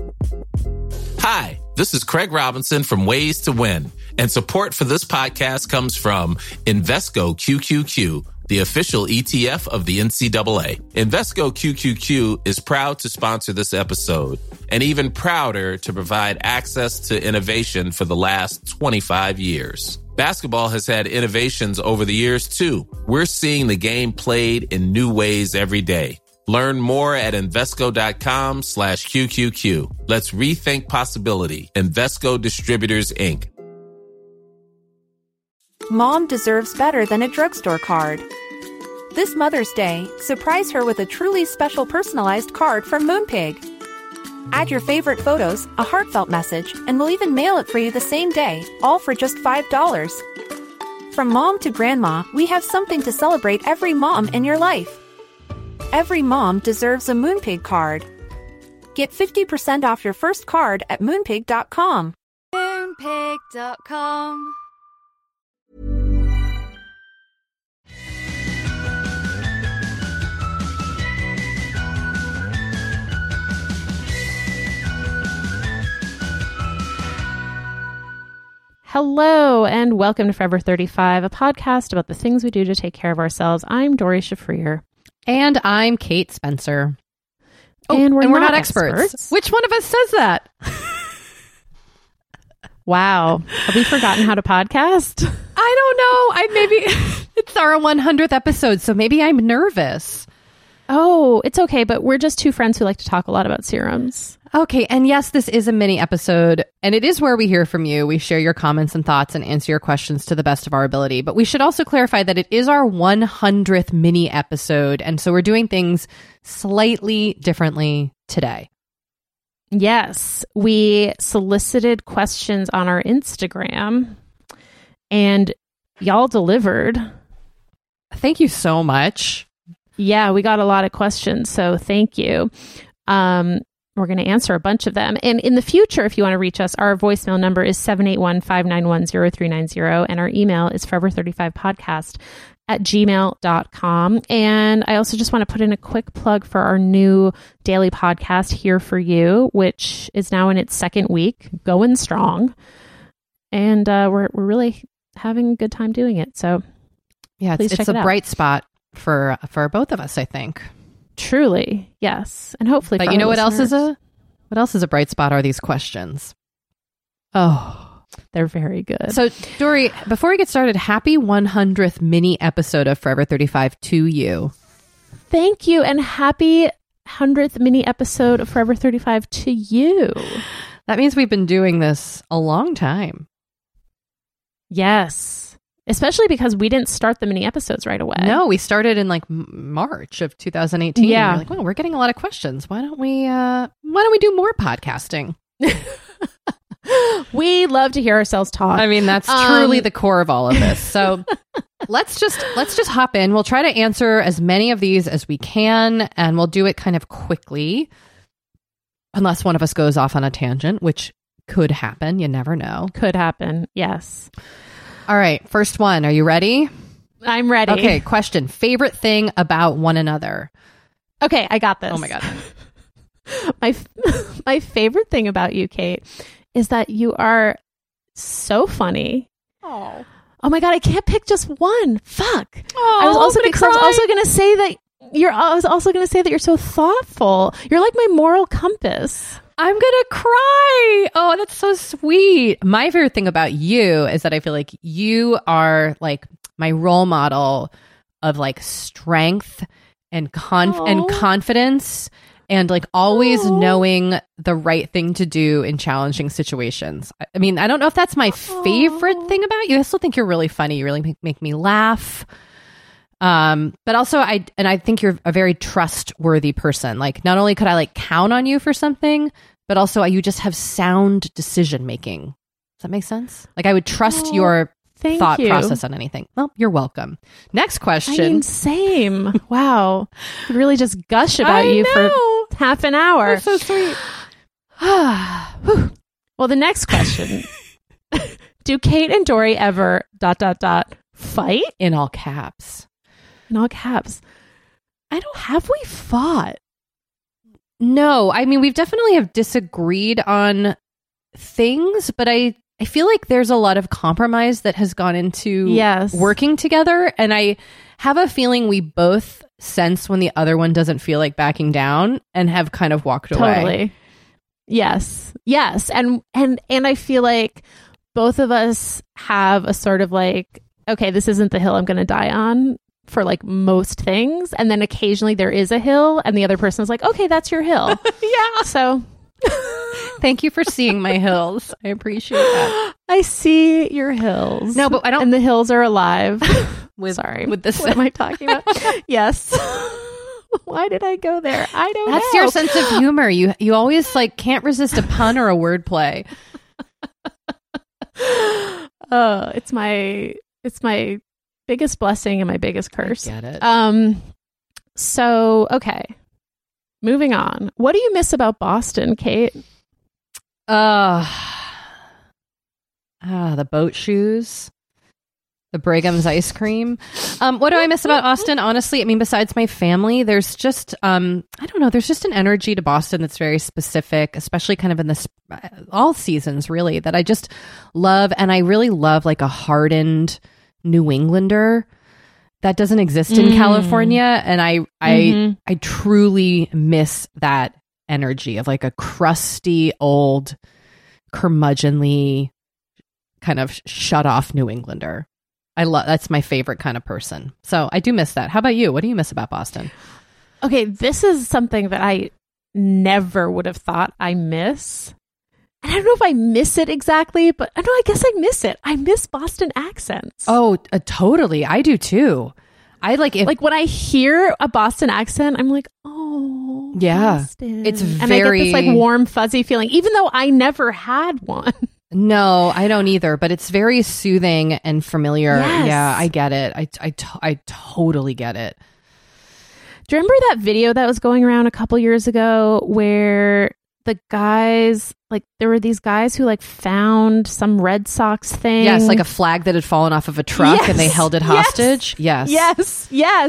Hi, this is Craig Robinson from Ways to Win, and support for this podcast comes from Invesco QQQ, the official ETF of the NCAA. Invesco QQQ is proud to sponsor this episode, and even prouder to provide access to innovation for the last 25 years. Basketball has had innovations over the years, too. We're seeing the game played in new ways every day. Learn more at Invesco.com/QQQ. Let's rethink possibility. Invesco Distributors, Inc. Mom deserves better than a drugstore card. This Mother's Day, surprise her with a truly special personalized card from Moonpig. Add your favorite photos, a heartfelt message, and we'll even mail it for you the same day, all for just $5. From mom to grandma, we have something to celebrate every mom in your life. Every mom deserves a Moonpig card. Get 50% off your first card at Moonpig.com. Moonpig.com. Hello, and welcome to Forever 35, a podcast about the things we do to take care of ourselves. I'm Dory Shafrir. And I'm Kate Spencer. And we're not experts. Which one of us says that? Wow. Have we forgotten how to podcast? I don't know. Maybe it's our 100th episode, so maybe I'm nervous. Oh, it's okay, but we're just two friends who like to talk a lot about serums. Okay, and yes, this is a mini episode, and it is where we hear from you. We share your comments and thoughts and answer your questions to the best of our ability. But we should also clarify that it is our 100th mini episode, and so we're doing things slightly differently today. Yes, we solicited questions on our Instagram, and y'all delivered. Thank you so much. Yeah, we got a lot of questions, so thank you. We're going to answer a bunch of them. And in the future, if you want to reach us, our voicemail number is 781-591-0390, and our email is forever35podcast@gmail.com. And I also just want to put in a quick plug for our new daily podcast, Here For You, which is now in its second week, going strong. And we're really having a good time doing it. So yeah, it's a bright spot for both of us, I think. Truly, yes, and hopefully. But you know what else is a bright spot are these questions. Oh, they're very good. So, Dory, before we get started, happy 100th mini episode of Forever 35 to you. Thank you, and happy 100th mini episode of Forever 35 to you. That means we've been doing this a long time. Yes. Especially because we didn't start the mini episodes right away. No, we started in like March of 2018. Yeah. We're like, well, we're getting a lot of questions. Why don't we do more podcasting? We love to hear ourselves talk. I mean, that's truly the core of all of this. So let's just hop in. We'll try to answer as many of these as we can, and we'll do it kind of quickly, unless one of us goes off on a tangent, which could happen. You never know. Could happen. Yes. All right, first one. Are you ready? I'm ready. Okay, question. Favorite thing about one another? Okay, I got this. Oh my God. My favorite thing about you, Kate, is that you are so funny. Oh my God, I can't pick just one. Fuck. Oh, I was also going to say that you're so thoughtful. You're like my moral compass. I'm going to cry. Oh, that's so sweet. My favorite thing about you is that I feel like you are like my role model of like strength and confidence and like always knowing the right thing to do in challenging situations. I mean, I don't know if that's my favorite thing about you. I still think you're really funny. You really make me laugh. But also I think you're a very trustworthy person. Like, not only could I like count on you for something, but also you just have sound decision making. Does that make sense? Like, I would trust your thought process on anything. Well, you're welcome. Next question. I mean, same. Wow. I really just gush about you for half an hour. That's so sweet. Well, the next question. Do Kate and Dory ever ... fight? In all caps. In all caps. Have we fought? No, I mean, we've definitely have disagreed on things, but I feel like there's a lot of compromise that has gone into working together. And I have a feeling we both sense when the other one doesn't feel like backing down and have kind of walked away. Totally. Yes. And I feel like both of us have a sort of like, okay, this isn't the hill I'm going to die on for like most things. And then occasionally there is a hill and the other person is like, okay, that's your hill. Yeah. So thank you for seeing my hills. I appreciate that. I see your hills. No, but I don't. And the hills are alive. Sorry. With this. What am I talking about? Yes. Why did I go there? I don't know. That's your sense of humor. You always like can't resist a pun or a wordplay. Oh, it's my biggest blessing and my biggest curse. I get it. So, okay. Moving on. What do you miss about Boston, Kate? The boat shoes. The Bragham's ice cream. What do I miss about Austin? Honestly, I mean, besides my family, there's just, I don't know, there's just an energy to Boston that's very specific, especially kind of in all seasons, really, that I just love. And I really love like a hardened New Englander that doesn't exist in California. And I truly miss that energy of like a crusty, old, curmudgeonly kind of shut off New Englander. That's my favorite kind of person. So I do miss that. How about you? What do you miss about Boston? Okay, this is something that I never would have thought I miss. And I don't know if I miss it exactly, but I guess I miss it. I miss Boston accents. Oh, totally. I do too. I like when I hear a Boston accent, I'm like, oh, yeah, Boston. It's and I get this like warm, fuzzy feeling, even though I never had one. No, I don't either, but it's very soothing and familiar. Yes. Yeah, I get it. I totally get it. Do you remember that video that was going around a couple years ago where the guys, like there were these guys who like found some Red Sox thing? Yes, like a flag that had fallen off of a truck and they held it hostage. Yes.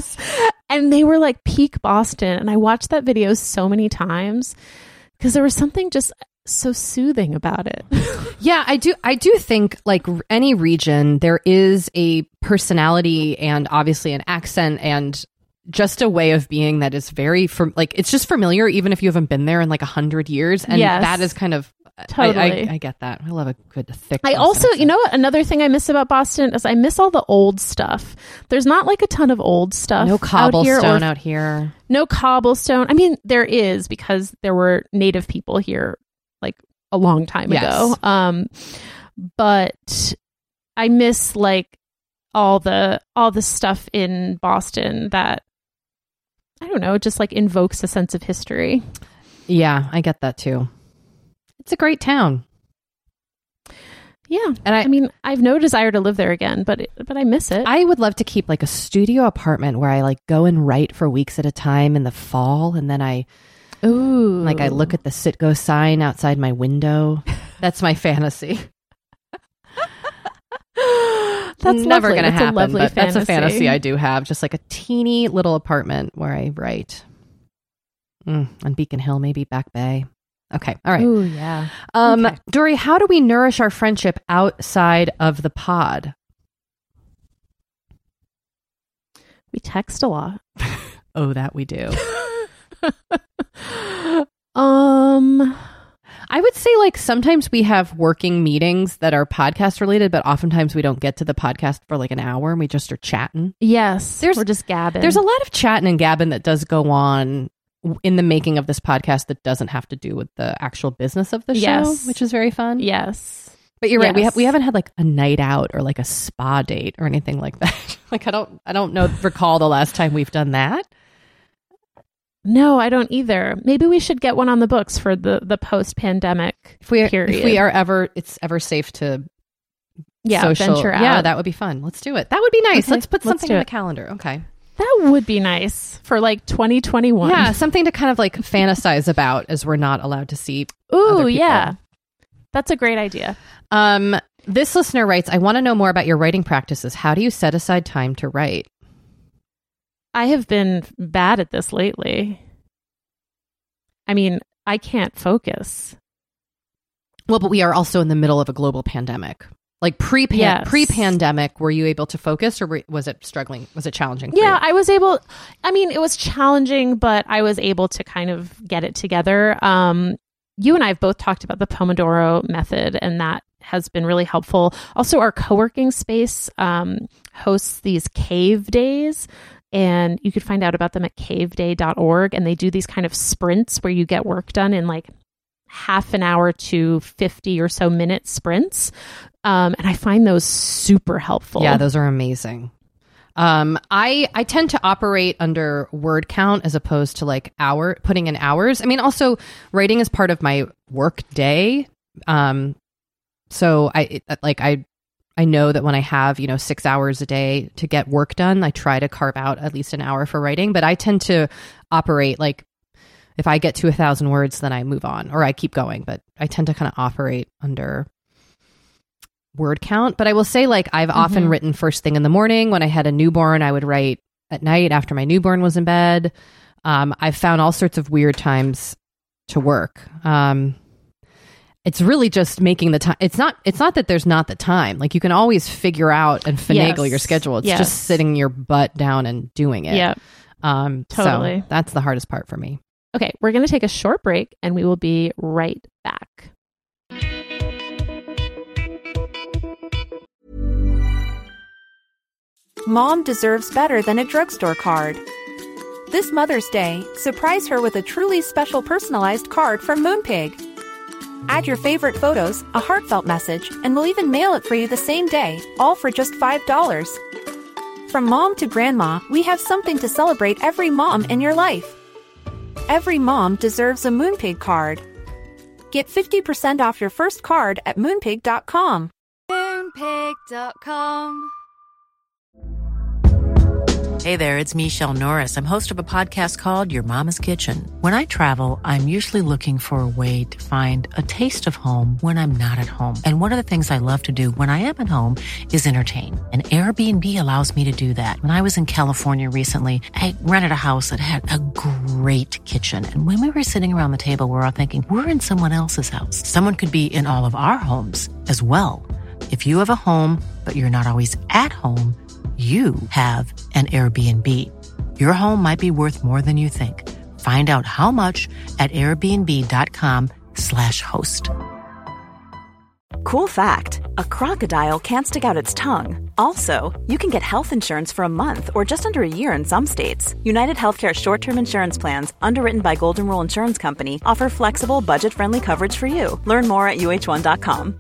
And they were like peak Boston. And I watched that video so many times because there was something just so soothing about it. Yeah, I do think like any region, there is a personality and obviously an accent and just a way of being that is very it's just familiar even if you haven't been there in like 100 years. And that is kind of totally. I get that. I love a good thick. I also, you know what? Another thing I miss about Boston is I miss all the old stuff. There's not like a ton of old stuff. No cobblestone out here. No cobblestone. I mean, there is because there were native people here like a long time ago. But I miss like all the stuff in Boston that I don't know, just like invokes a sense of history. Yeah, I get that too. It's a great town. Yeah. And I mean, I've no desire to live there again, but I miss it. I would love to keep like a studio apartment where I like go and write for weeks at a time in the fall. And then I look at the Citgo sign outside my window. That's my fantasy. That's never going to happen, but fantasy. That's a fantasy I do have. Just like a teeny little apartment where I write. On Beacon Hill, maybe Back Bay. Okay. All right. Ooh, yeah. Okay. Dory, how do we nourish our friendship outside of the pod? We text a lot. Oh, that we do. I would say like sometimes we have working meetings that are podcast related, but oftentimes we don't get to the podcast for like an hour and we just are chatting. Yes. We're just gabbing. There's a lot of chatting and gabbing that does go on in the making of this podcast that doesn't have to do with the actual business of the show, which is very fun. Yes. But you're right. We haven't had like a night out or like a spa date or anything like that. Like I don't recall the last time we've done that. No, I don't either. Maybe we should get one on the books for the post-pandemic period. If it's ever safe to venture out. Yeah, that would be fun. Let's do it. That would be nice. Okay, let's put something on the calendar. Okay. That would be nice for like 2021. Yeah, something to kind of like fantasize about as we're not allowed to see other people. Yeah. That's a great idea. This listener writes, I want to know more about your writing practices. How do you set aside time to write? I have been bad at this lately. I mean, I can't focus. Well, but we are also in the middle of a global pandemic. Like pre-pandemic, were you able to focus, or was it struggling? Was it challenging for you? Yeah, I was able. I mean, it was challenging, but I was able to kind of get it together. You and I have both talked about the Pomodoro method, and that has been really helpful. Also, our co-working space hosts these cave days, and you could find out about them at caveday.org. And they do these kind of sprints where you get work done in like half an hour to 50 or so minute sprints. And I find those super helpful. Yeah, those are amazing. I tend to operate under word count as opposed to like putting in hours. I mean, also writing is part of my work day. So I know that when I have, 6 hours a day to get work done, I try to carve out at least an hour for writing, but I tend to operate like, if I get to 1,000 words, then I move on or I keep going, but I tend to kind of operate under word count. But I will say, like, I've often written first thing in the morning. When I had a newborn, I would write at night after my newborn was in bed. I've found all sorts of weird times to work. It's really just making the time. It's not that there's not the time. Like, you can always figure out and finagle your schedule. It's just sitting your butt down and doing it. Yeah. Totally. So that's the hardest part for me. Okay, we're going to take a short break and we will be right back. Mom deserves better than a drugstore card. This Mother's Day, surprise her with a truly special personalized card from Moonpig. Add your favorite photos, a heartfelt message, and we'll even mail it for you the same day, all for just $5. From mom to grandma, we have something to celebrate every mom in your life. Every mom deserves a Moonpig card. Get 50% off your first card at Moonpig.com. Moonpig.com. Hey there, it's Michelle Norris. I'm host of a podcast called Your Mama's Kitchen. When I travel, I'm usually looking for a way to find a taste of home when I'm not at home. And one of the things I love to do when I am at home is entertain. And Airbnb allows me to do that. When I was in California recently, I rented a house that had a great kitchen. And when we were sitting around the table, we were all thinking, we're in someone else's house. Someone could be in all of our homes as well. If you have a home, but you're not always at home, you have an Airbnb. Your home might be worth more than you think. Find out how much at airbnb.com/host. Cool fact, a crocodile can't stick out its tongue. Also, you can get health insurance for a month or just under a year in some states. United Healthcare short-term insurance plans, underwritten by Golden Rule Insurance Company, offer flexible, budget-friendly coverage for you. Learn more at uh1.com.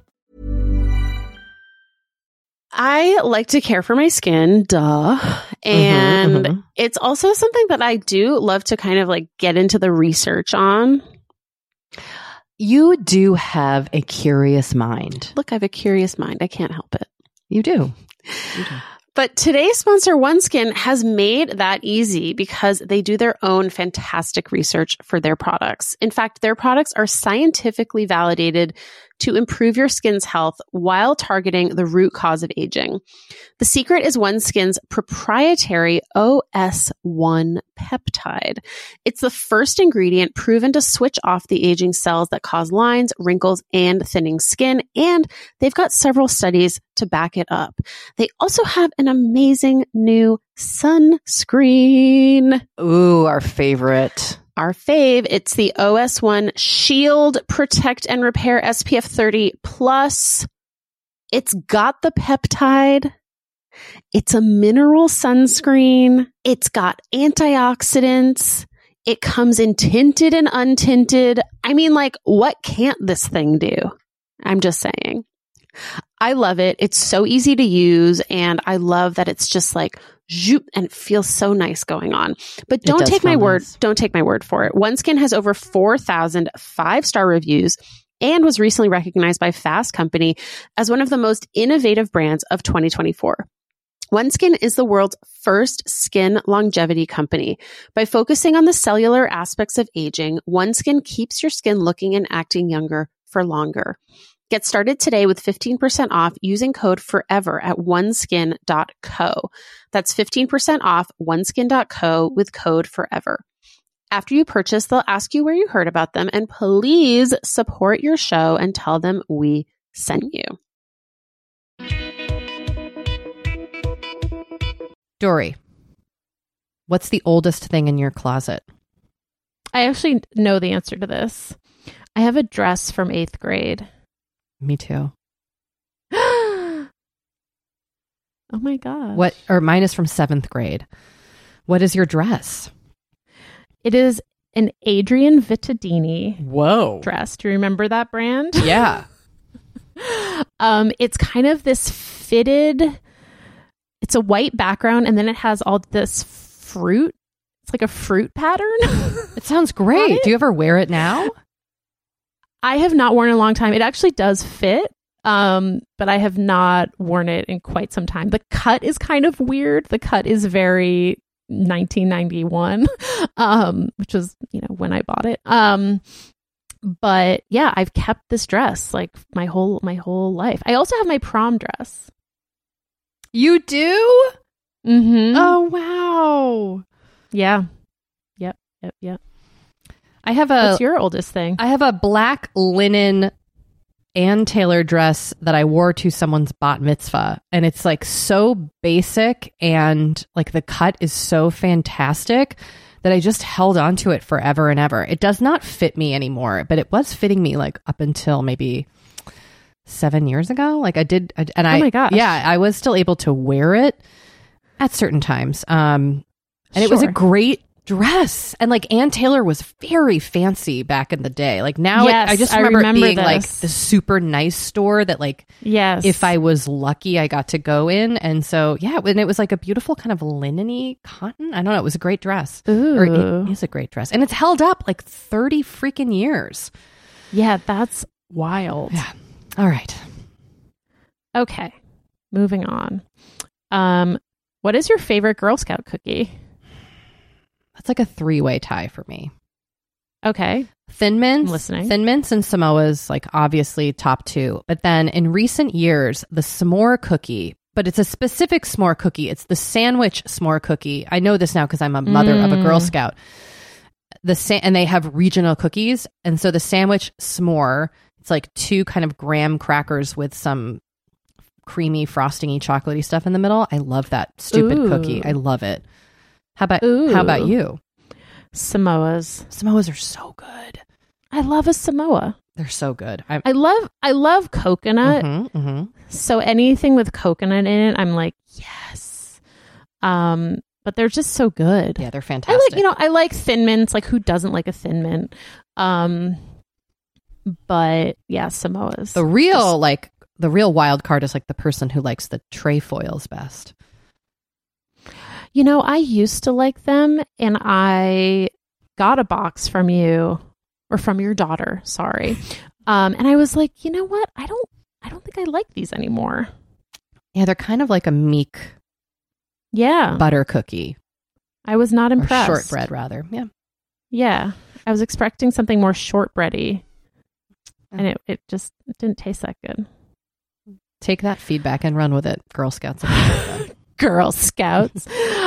I like to care for my skin, duh. And it's also something that I do love to kind of like get into the research on. You do have a curious mind. Look, I have a curious mind. I can't help it. You do. But today's sponsor, OneSkin, has made that easy because they do their own fantastic research for their products. In fact, their products are scientifically validated to improve your skin's health while targeting the root cause of aging. The secret is OneSkin's proprietary OS1 peptide. It's the first ingredient proven to switch off the aging cells that cause lines, wrinkles, and thinning skin, and they've got several studies to back it up. They also have an amazing new sunscreen. Ooh, our favorite. Our fave. It's the OS1 Shield Protect and Repair SPF 30 Plus. It's got the peptide. It's a mineral sunscreen. It's got antioxidants. It comes in tinted and untinted. I mean, like, what can't this thing do? I'm just saying. I love it. It's so easy to use, and I love that it's just like zoop, and it feels so nice going on. But don't take my word. Don't take my word for it. OneSkin has over 4,000 5-star reviews and was recently recognized by Fast Company as one of the most innovative brands of 2024. OneSkin is the world's first skin longevity company. By focusing on the cellular aspects of aging, OneSkin keeps your skin looking and acting younger for longer. Get started today with 15% off using code FOREVER at oneskin.co. That's 15% off oneskin.co with code FOREVER. After you purchase, they'll ask you where you heard about them, and please support your show and tell them we sent you. Dory, what's the oldest thing in your closet? I actually know the answer to this. I have a dress from 8th grade. Me too. Oh my God. Mine is from 7th grade. What is your dress? It is an Adrian Vittadini Whoa. dress. Do you remember that brand? Yeah. It's kind of this fitted, it's a white background, and then it has all this fruit. It's like a fruit pattern. It sounds great. Do you ever wear it now? I have not worn it in a long time. It actually does fit, but I have not worn it in quite some time. The cut is kind of weird. The cut is very 1991, which was, when I bought it. But yeah, I've kept this dress like my whole life. I also have my prom dress. You do? Mm-hmm. Oh, wow. Yeah. Yep. What's your oldest thing? I have a black linen Ann Taylor dress that I wore to someone's bat mitzvah, and it's like so basic, and like the cut is so fantastic that I just held on to it forever and ever. It does not fit me anymore, but it was fitting me like up until maybe 7 years ago. Like oh my gosh. Yeah, I was still able to wear it at certain times. And it was a great dress. And like Ann Taylor was very fancy back in the day. Like now, yes, I just remember it being this. like the super nice store that like, yes, if I was lucky, I got to go in. And so, yeah, and it was like a beautiful kind of linen-y cotton. I don't know. It was a great dress. Ooh. Or it is a great dress. And it's held up like 30 freaking years. Yeah, that's wild. Yeah. All right. Okay. Moving on. What is your favorite Girl Scout cookie? That's like a 3-way tie for me. Okay. Thin Mints. I'm listening. Thin Mints and Samoa's like obviously top 2. But then in recent years, the s'more cookie, but it's a specific s'more cookie. It's the sandwich s'more cookie. I know this now because I'm a mother of a Girl Scout. And they have regional cookies. And so the sandwich s'more, it's like 2 kind of graham crackers with some creamy, frostingy, chocolatey stuff in the middle. I love that stupid cookie. I love it. How about you? Samoa's. Samoa's are so good. I love a Samoa. They're so good. I love coconut. Mm-hmm, mm-hmm. So anything with coconut in it, I'm like, yes. But they're just so good. Yeah, they're fantastic. I like Thin Mints. Like, who doesn't like a Thin Mint? But yeah, Samoa's. The real wild card is like the person who likes the trefoils best. I used to like them, and I got a box from you, or from your daughter, sorry. And I was like, you know what? I don't think I like these anymore. Yeah, they're kind of like a meek butter cookie. I was not impressed. Or shortbread, rather. Yeah. Yeah. I was expecting something more shortbready, and it just didn't taste that good. Take that feedback and run with it, Girl Scouts. Girl Scouts.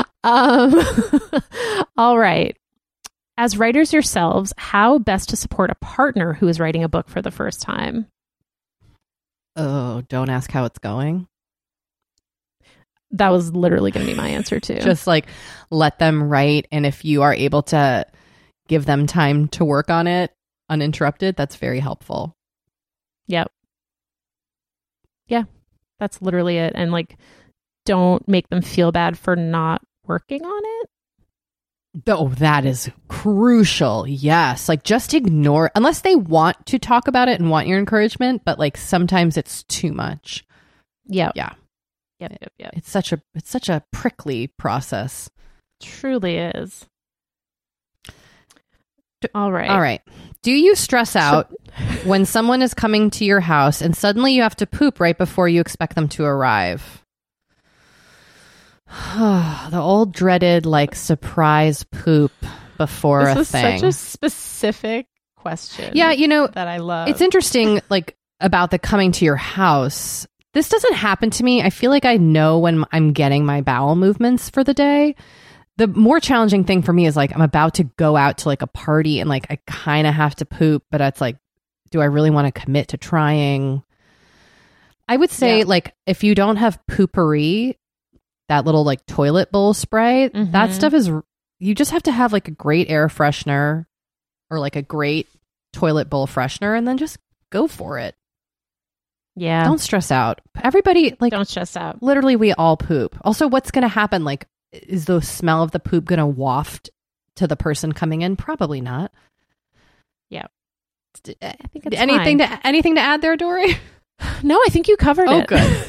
All right. As writers yourselves, how best to support a partner who is writing a book for the first time? Oh, don't ask how it's going. That was literally going to be my answer too. Just like let them write. And if you are able to give them time to work on it uninterrupted, that's very helpful. Yep. Yeah, that's literally it. And like, don't make them feel bad for not working on it. Oh, that is crucial. Yes. Like just ignore, unless they want to talk about it and want your encouragement, but like sometimes it's too much. Yeah. Yeah. Yep. It's such a prickly process. Truly is. All right. Do you stress out when someone is coming to your house and suddenly you have to poop right before you expect them to arrive? The old dreaded like surprise poop before a thing. This is such a specific question. Yeah, that I love. It's interesting, like about the coming to your house. This doesn't happen to me. I feel like I know when I'm getting my bowel movements for the day. The more challenging thing for me is like, I'm about to go out to like a party and like, I kind of have to poop, but it's like, do I really want to commit to trying? I would say like, if you don't have Poopery, that little like toilet bowl spray, that stuff is, you just have to have like a great air freshener or like a great toilet bowl freshener and then just go for it. Yeah. Don't stress out. Everybody, like, don't stress out. Literally, we all poop. Also, what's going to happen? Like, is the smell of the poop going to waft to the person coming in? Probably not. Yeah. I think it's anything to add there, Dory? No, I think you covered it.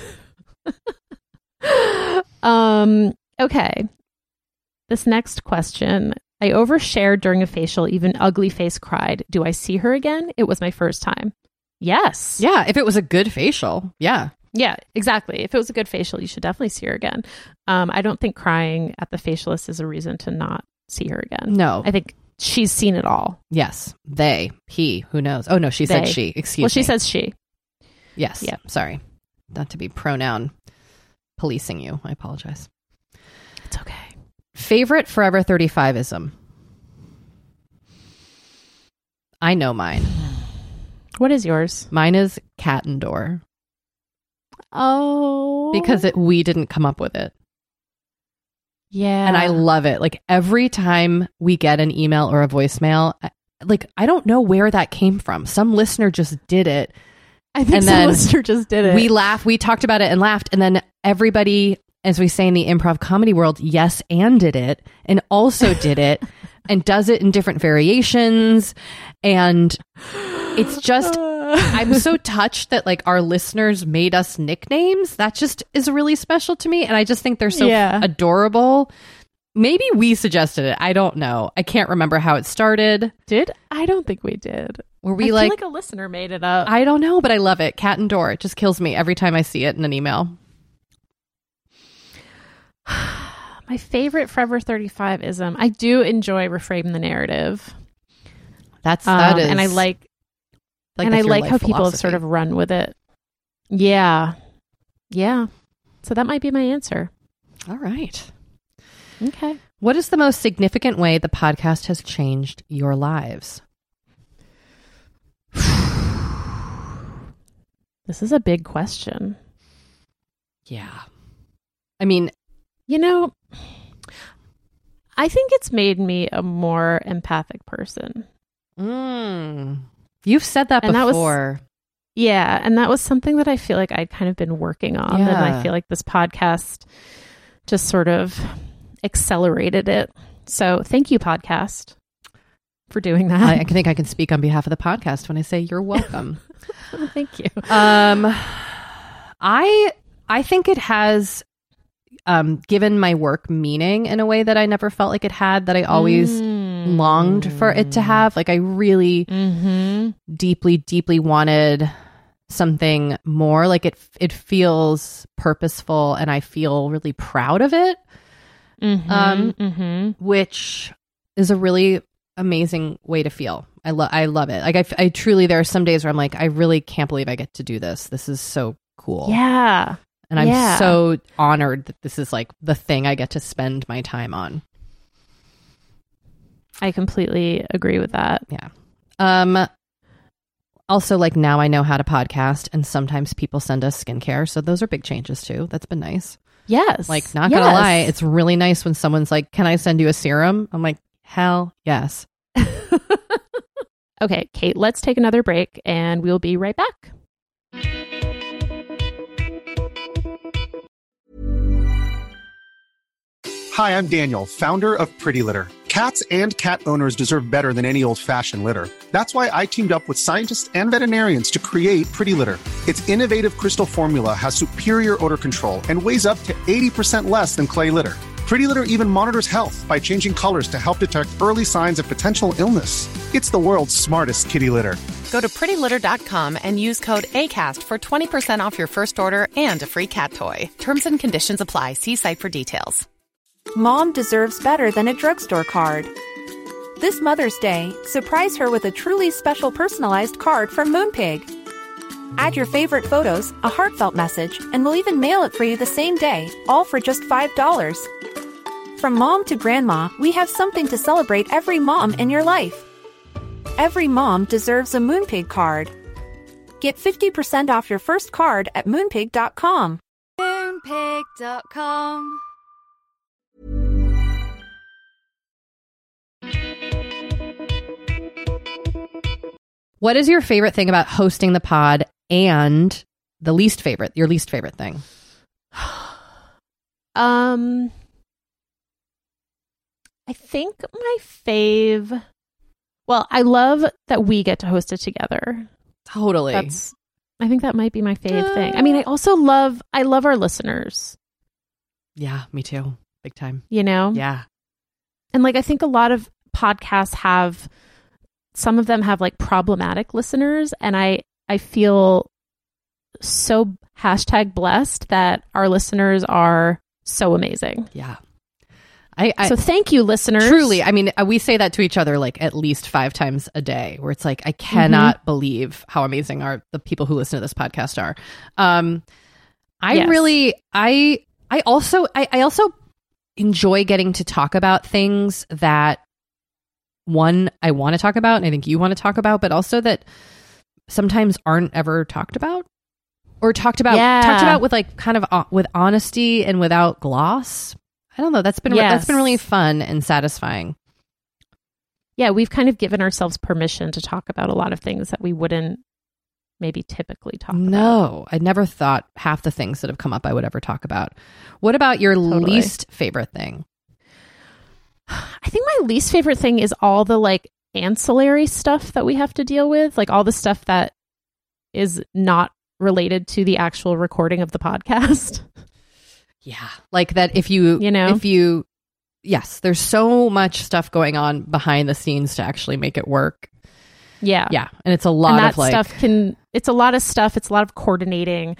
Oh, good. Okay. This next question. I overshared during a facial, even ugly face cried. Do I see her again? It was my first time. Yes. Yeah, if it was a good facial. Yeah. Yeah, exactly. If it was a good facial, you should definitely see her again. I don't think crying at the facialist is a reason to not see her again. No. I think she's seen it all. Yes. They, he, who knows? Oh, no, she said she. Excuse me. Well, she says she. Yes. Yeah. Sorry. Not to be pronoun policing you. I apologize. It's okay. Favorite Forever 35ism? I know mine. What is yours? Mine is cat and door. Oh. Because we didn't come up with it. Yeah. And I love it. Like every time we get an email or a voicemail, like I don't know where that came from. Some listener just did it. I think some listener just did it. We laughed. We talked about it and laughed. And then everybody, as we say in the improv comedy world, yes and did it and also did it and does it in different variations. And it's just, I'm so touched that like our listeners made us nicknames. That just is really special to me. And I just think they're so adorable. Maybe we suggested it. I don't know. I can't remember how it started. I don't think we did. Were we I feel like a listener made it up. I don't know, but I love it. Cat and door. It just kills me every time I see it in an email. My favorite Forever 35ism. I do enjoy reframe the narrative. That is, and I like how people have sort of run with it. Yeah. Yeah. So that might be my answer. All right. Okay. What is the most significant way the podcast has changed your lives? This is a big question. Yeah. I mean, I think it's made me a more empathic person. You've said that before. And that was something that I feel like I'd kind of been working on. Yeah. And I feel like this podcast just sort of accelerated it. So thank you, podcast, for doing that. I think I can speak on behalf of the podcast when I say you're welcome. Thank you. I think it has given my work meaning in a way that I never felt like it had, that I always longed for it to have. Like I really deeply, deeply wanted something more. Like it feels purposeful and I feel really proud of it, which is a really amazing way to feel. I love it. Like I truly, there are some days where I'm like, I really can't believe I get to do this. This is so cool. Yeah. And I'm so honored that this is like the thing I get to spend my time on. I completely agree with that. Yeah. Also, like now I know how to podcast and sometimes people send us skincare. So those are big changes too. That's been nice. Yes. Like not gonna lie, it's really nice when someone's like, can I send you a serum? I'm like, hell yes. Okay, Kate, let's take another break and we'll be right back. Hi, I'm Daniel, founder of Pretty Litter. Cats and cat owners deserve better than any old-fashioned litter. That's why I teamed up with scientists and veterinarians to create Pretty Litter. Its innovative crystal formula has superior odor control and weighs up to 80% less than clay litter. Pretty Litter even monitors health by changing colors to help detect early signs of potential illness. It's the world's smartest kitty litter. Go to prettylitter.com and use code ACAST for 20% off your first order and a free cat toy. Terms and conditions apply. See site for details. Mom deserves better than a drugstore card. This Mother's Day, surprise her with a truly special personalized card from Moonpig. Add your favorite photos, a heartfelt message, and we'll even mail it for you the same day, all for just $5. From mom to grandma, we have something to celebrate every mom in your life. Every mom deserves a Moonpig card. Get 50% off your first card at Moonpig.com. Moonpig.com. What is your favorite thing about hosting the pod and your least favorite thing? I think my fave. Well, I love that we get to host it together. Totally. I think that might be my fave thing. I mean, I also love our listeners. Yeah, me too. Big time. You know? Yeah. And like, I think a lot of podcasts some of them have like problematic listeners. And I feel so #blessed that our listeners are so amazing. Yeah. So thank you, listeners. Truly. I mean, we say that to each other like at least 5 times a day, where it's like, I cannot believe how amazing the people who listen to this podcast are. I also enjoy getting to talk about things that I want to talk about, and I think you want to talk about, but also that sometimes aren't ever talked about, or talked about with like kind of with honesty and without gloss. I don't know. That's been really fun and satisfying. Yeah, we've kind of given ourselves permission to talk about a lot of things that we wouldn't maybe typically talk about. No, I never thought half the things that have come up I would ever talk about. What about your least favorite thing? I think my least favorite thing is all the like ancillary stuff that we have to deal with, like all the stuff that is not related to the actual recording of the podcast. Yeah. Like that yes, there's so much stuff going on behind the scenes to actually make it work. Yeah. Yeah. And it's a lot of like stuff it's a lot of stuff. It's a lot of coordinating.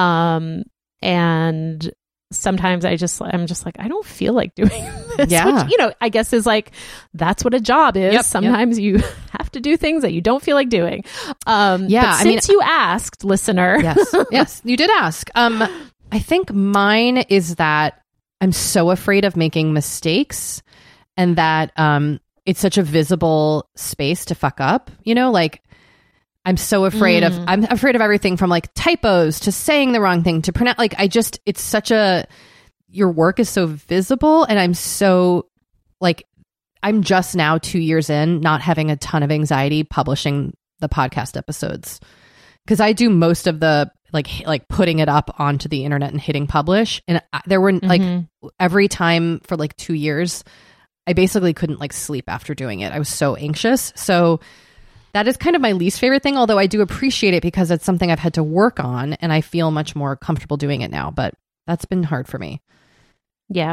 And sometimes I'm just like, I don't feel like doing this. Yeah. Which, I guess is like, that's what a job is. Yep, sometimes you have to do things that you don't feel like doing. Yeah. But since you asked, listener. Yes, you did ask. I think mine is that I'm so afraid of making mistakes, and that it's such a visible space to fuck up, like I'm so afraid I'm afraid of everything from like typos to saying the wrong thing to pronounce, like it's such your work is so visible, and I'm so like, I'm just now 2 years in not having a ton of anxiety publishing the podcast episodes, because I do most of the like putting it up onto the internet and hitting publish. And there were like every time for like 2 years, I basically couldn't like sleep after doing it. I was so anxious. So that is kind of my least favorite thing, although I do appreciate it because it's something I've had to work on, and I feel much more comfortable doing it now, but that's been hard for me. Yeah.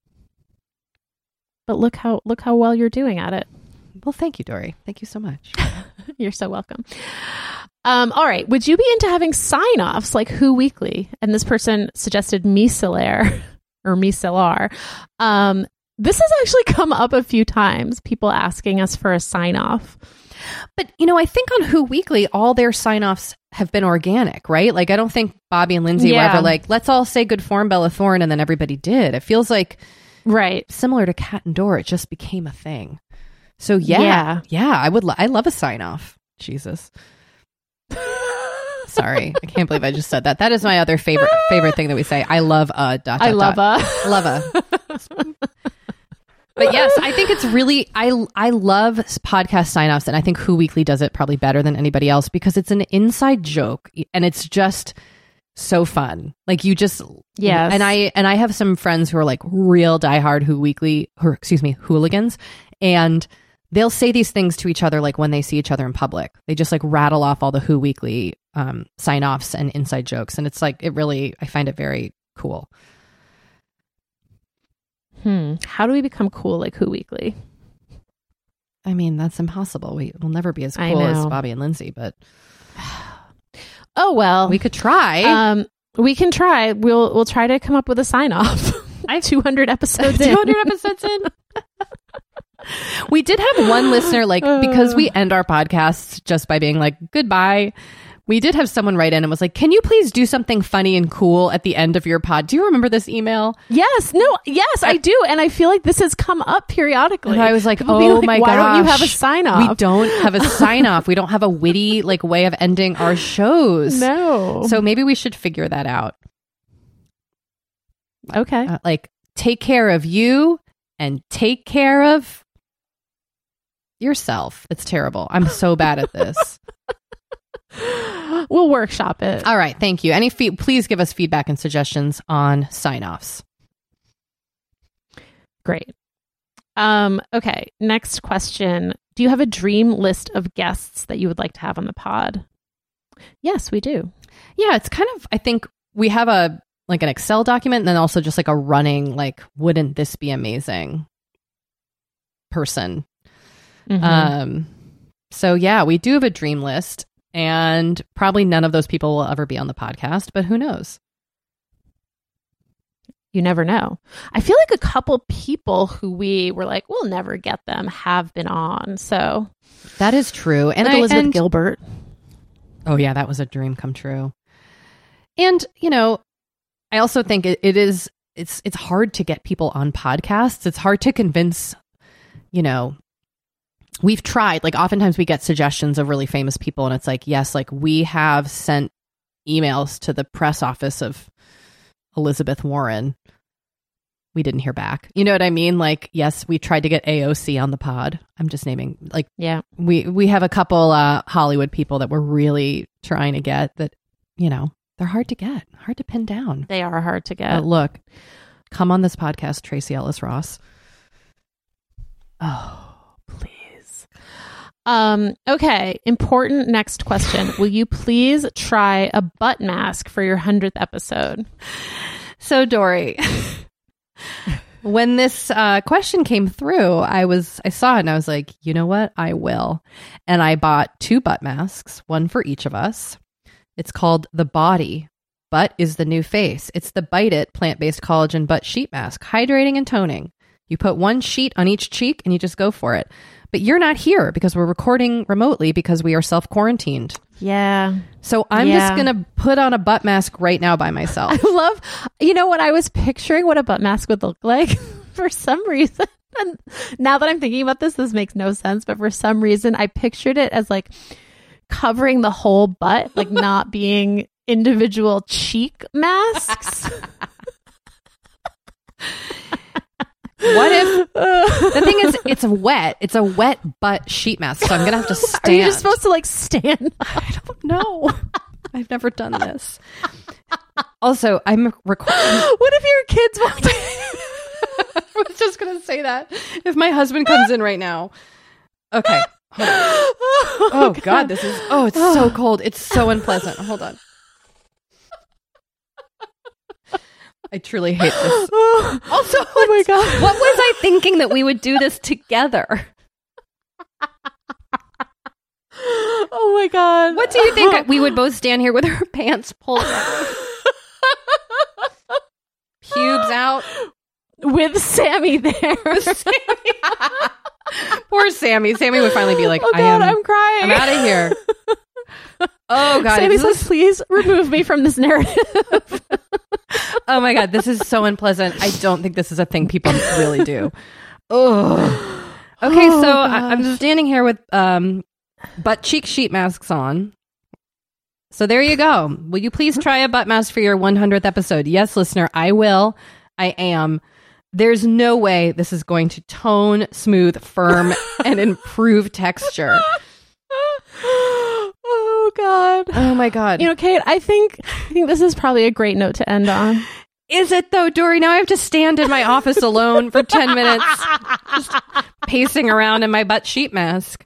But look how well you're doing at it. Well, thank you, Dory. Thank you so much. You're so welcome. All right. Would you be into having sign-offs like Who Weekly? And this person suggested Micellar or Micellar. This has actually come up a few times, people asking us for a sign-off. But, I think on Who Weekly, all their sign-offs have been organic, right? Like, I don't think Bobby and Lindsay were ever like, let's all say good form, Bella Thorne, and then everybody did. It feels like similar to Kat and Dora, it just became a thing. So, yeah, I love a sign-off. Jesus. Sorry, I can't believe I just said that. That is my other favorite thing that we say. I love a dot. I love a. But yes, I think it's really, I love podcast sign-offs, and I think Who Weekly does it probably better than anybody else because it's an inside joke, and it's just so fun. Like you just, and I have some friends who are like real diehard hooligans, and they'll say these things to each other like when they see each other in public. They just like rattle off all the Who Weekly sign-offs and inside jokes, and it's like, I find it very cool. How do we become cool like Who Weekly? I mean, that's impossible. We'll never be as cool as Bobby and Lindsay, but oh well, we could try. We can try. We'll try to come up with a sign off. 200 episodes in. 200 episodes in. We did have one listener, like, because we end our podcasts just by being like, goodbye. We did have someone write in and was like, can you please do something funny and cool at the end of your pod? Do you remember this email? Yes. No. Yes, I do. And I feel like this has come up periodically. And I was like, People be oh my gosh. Why don't you have a sign off? We don't have a sign off. We don't have a witty like way of ending our shows. No. So maybe we should figure that out. Okay. Like, take care of you and take care of yourself. It's terrible. I'm so bad at this. We'll workshop it. All right. Thank you. Please give us feedback and suggestions on sign-offs. Great. Okay. Next question. Do you have a dream list of guests that you would like to have on the pod? Yes, we do. Yeah, it's kind of, I think we have an Excel document and then also just like a running, like, wouldn't this be amazing person? Mm-hmm. So yeah, we do have a dream list. And probably none of those people will ever be on the podcast, but who knows? You never know. I feel like a couple people who we were like, we'll never get them, have been on. So that is true. And like Elizabeth Gilbert. Oh yeah, that was a dream come true. And, I also think it's hard to get people on podcasts. It's hard to convince, we've tried, like oftentimes we get suggestions of really famous people and it's like, yes, like we have sent emails to the press office of Elizabeth Warren. We didn't hear back. You know what I mean? Like, yes, we tried to get AOC on the pod. I'm just naming, like, yeah, we have a couple Hollywood people that we're really trying to get that, they're hard to get, hard to pin down. They are hard to get. But look, come on this podcast, Tracy Ellis Ross. Oh, please. Okay. Important next question. Will you please try a butt mask for your 100th episode? So, Dory, when this question came through, I saw it and I was like, you know what? I will. And I bought 2 butt masks, one for each of us. It's called The Body. Butt is the new face. It's the Bite It plant-based collagen butt sheet mask, hydrating and toning. You put 1 sheet on each cheek and you just go for it. But you're not here because we're recording remotely because we are self-quarantined. Yeah. So I'm just going to put on a butt mask right now by myself. I love, what I was picturing what a butt mask would look like for some reason. And now that I'm thinking about this makes no sense. But for some reason, I pictured it as like covering the whole butt, like not being individual cheek masks. What if the thing is it's wet? It's a wet butt sheet mask, so I'm gonna have to stand. Are you just supposed to like stand? I don't know. I've never done this. Also, I'm recording. What if your kids walked in? I was just gonna say that if my husband comes in right now. Okay. Hold on. Oh God, this is. Oh, it's so cold. It's so unpleasant. Hold on. I truly hate this. Also, oh my God. What was I thinking that we would do this together? Oh my God. What do you think? We would both stand here with our pants pulled down, pubes out, with Sammy there. Poor Sammy. Sammy would finally be like, oh God, I'm crying. I'm out of here. Oh God. Sammy's like, please remove me from this narrative. Oh my God, this is so unpleasant. I don't think this is a thing people really do. Oh. Okay, so I'm standing here with butt cheek sheet masks on. So there you go. Will you please try a butt mask for your 100th episode? Yes, listener, I will. I am. There's no way this is going to tone, smooth, firm, and improve texture. Oh God. Oh my God. Kate, I think this is probably a great note to end on. Is it though, Dory? Now I have to stand in my office alone for 10 minutes, just pacing around in my butt sheet mask.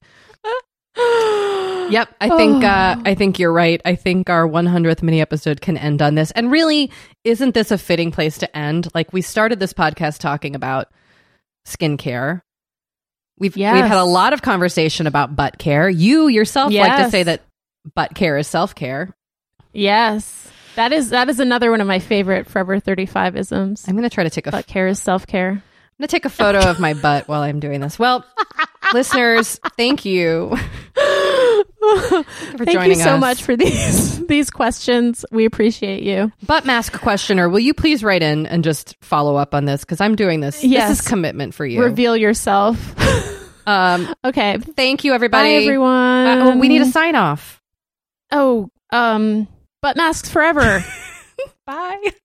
Yep, I think you're right. I think our 100th mini episode can end on this. And really, isn't this a fitting place to end? Like, we started this podcast talking about skincare. We've had a lot of conversation about butt care. You yourself like to say that butt care is self-care. Yes. That is another one of my favorite Forever 35 isms. I'm going to try to take butt care is self-care. I'm going to take a photo of my butt while I'm doing this. Well, listeners, thank you. Thank you so much for these questions. We appreciate you. Butt mask questioner, will you please write in and just follow up on this? Because I'm doing this. Yes. This is commitment for you. Reveal yourself. Okay. Thank you, everybody. Bye, everyone. We need a sign off. Butt masks forever. Bye.